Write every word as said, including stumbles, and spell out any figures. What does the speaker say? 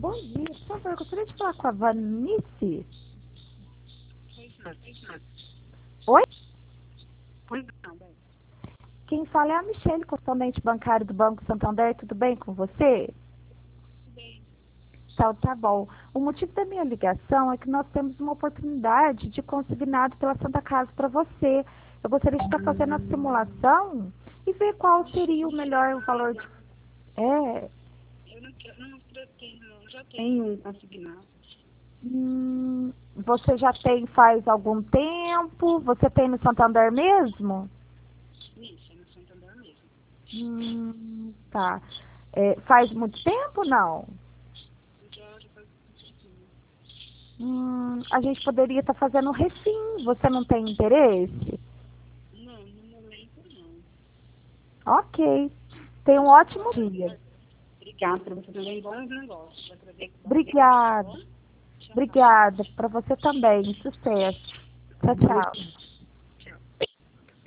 Bom dia, por favor, eu gostaria de falar com a Vanice. Oi? Pois não, bem. Quem fala é a Michele, correspondente bancário do Banco Santander. Tudo bem com você? Bem, Então, tá bom. O motivo da minha ligação é que nós temos uma oportunidade de consignado pela Santa Casa para você. Eu gostaria de estar fazendo a simulação e ver qual seria o melhor valor de... É, eu não, quero- não pretendo, não. Já tenho um consignado. hum, você já tem faz algum tempo? Você tem no Santander mesmo? Isso, é no Santander mesmo. Hum, tá. É, faz muito tempo, não? Já, já faz um tempinho. Hum, a gente poderia estar fazendo um refim. Você não tem interesse? Não, no momento não. Ok. Tenha um ótimo dia. Obrigada para você também. Bons negócios. Para trazer bons negócios, tá Obrigada. bom? Tchau. Obrigada. Para você também. Sucesso. Tchau, tchau.